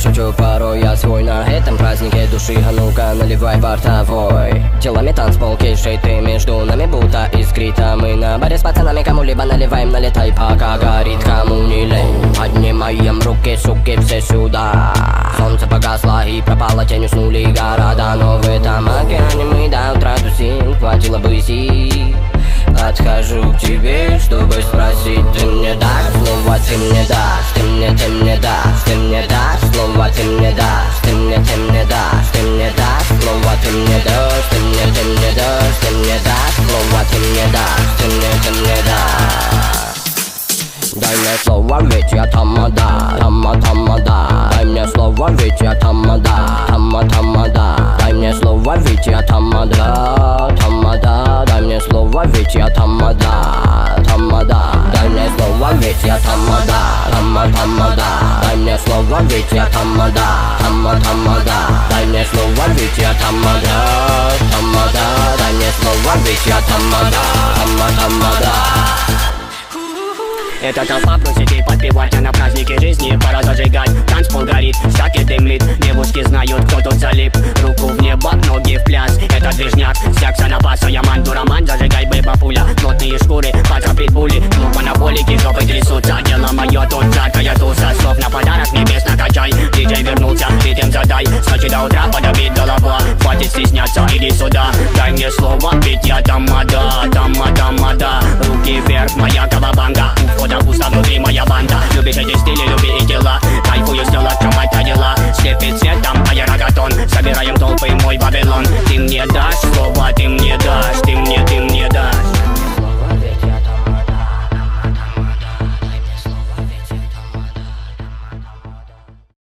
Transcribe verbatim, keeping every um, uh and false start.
шучу, порой я свой. На этом празднике души, а ну-ка наливай бортовой. Делами танцпол, кейшей, ты между нами будто искрита. Мы на баре с пацанами кому-либо наливаем, налетай, пока горит, кому не лень. Поднимаем руки, суки, все сюда. Солнце погасло и пропала тень, уснули города. Но в этом океане мы до утра тусим, хватило бы сил. Подхожу к тебе, чтобы спросить, ты мне дашь слово, ты мне дашь, ты мне, ты мне дашь, ты мне дашь слово, ты мне дашь, ты мне, ты мне дашь, ты мне дашь слово, ты мне дашь, ты мне, ты мне дашь, ты мне дашь слово, ты мне дашь, ты мне, ты мне дашь. Дай мне слово, ведь я тамада, тама, тамада. Дай мне слово, ведь я тамада, тама, тамада. Дай мне слово, ведь я тамада, тамада. Дай мне слово, ведь я тамада, тамада. Дай мне слово, ведь я тамада, тама, тамада. Дай мне слово, ведь я тамада, тама, тамада. Дай мне слово, ведь я тамада, тамада. Дай мне слово, ведь я тамада, тама, тамада. Эта толпа просит и подпевать, а на празднике жизни пора зажигать. Танцпол горит, стаки дымлит, девушки знают, кто тут залип. Руку в небо, ноги в пляс, это движняк, секса напаса. Я мандураман, зажигай, бэба пуля. Плотные шкуры, паца питбули, ну анаболики, жопы трясутся. Дело мое, тут жаркая туса, слов на подарок небес накачай. Диджей вернулся, ритм задай, с ночи до утра подобит голова. Хватит стесняться, иди сюда, дай мне слово, ведь я тамада, тама, тамада. Руки вверх, моя кавабанга, у входа пусто, внутри моя банда. Любишь эти стили, люби и дела.